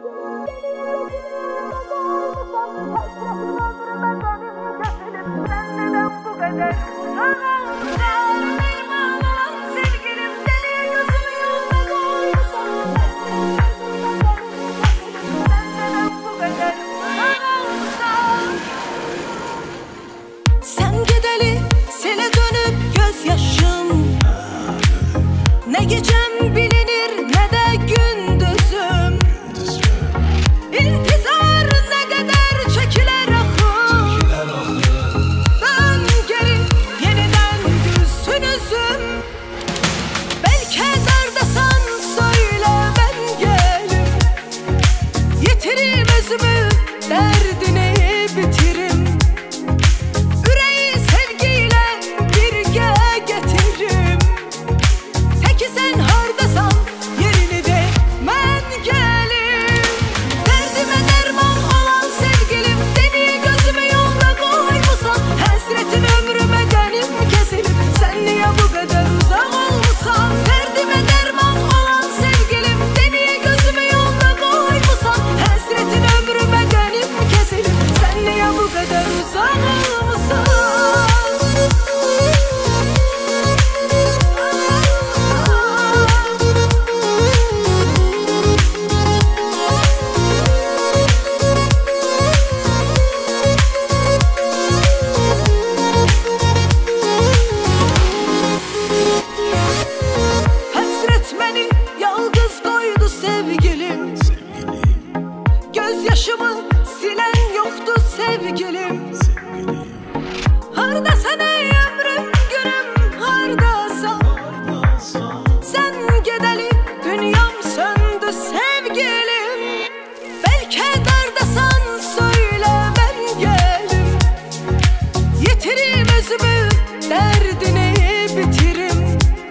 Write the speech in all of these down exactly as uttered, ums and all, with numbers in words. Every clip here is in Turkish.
Ne gecem bilinir ne de gündüzüm. İntizar ne kadar çekiler akıl. Dön geri yeniden gülsün üzüm. Belki dardasan söyle ben gelim. Yitirim özümü, derdini bitirim. Yüreği sevgiyle birge getiririm. Sen hardasan yerini de ben gelim. Derdime derman olan sevgilim, beni gözüme yolda koymusan. Hasretin ömrüme benim kesilip, sen niye bu kadar uzak olmuşsan? Derdime derman olan sevgilim, beni gözüme yolda koymusan. Hasretin ömrüme benim kesilip, sen niye bu kadar uzak olmuşsan? Yalnız koydu sevgilim, sevgilim. Gözyaşımı silen yoktu sevgilim, sevgilim. Hardasan ey ömrüm günüm, hardasan, hardasan. Sen gideli dünyam söndü sevgilim. Belki dardasan söyle ben gelim. Yitirim özümü, derdini bitirim.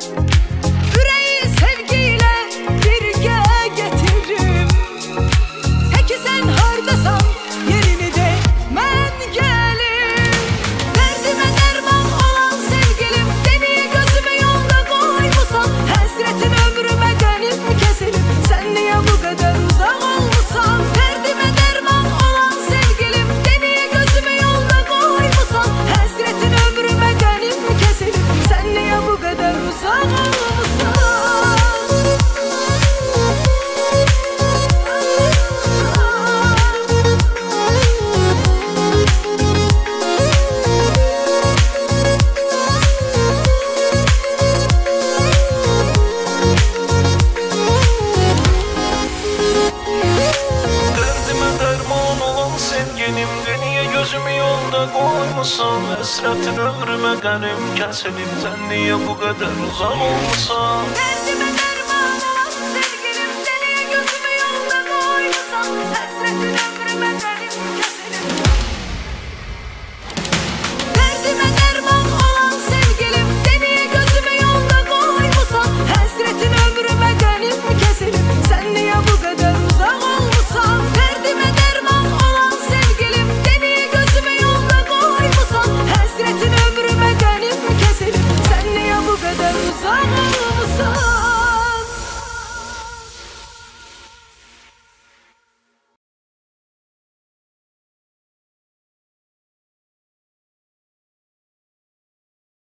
Gözümü yolda koymuşsan, hasretin ömrüme garip kesilip, sen niye bu kadar uzak olmuşsan? Derdime derman olan sevgilim, seni gözümü yolda koymuşsan, hasretin ömrüme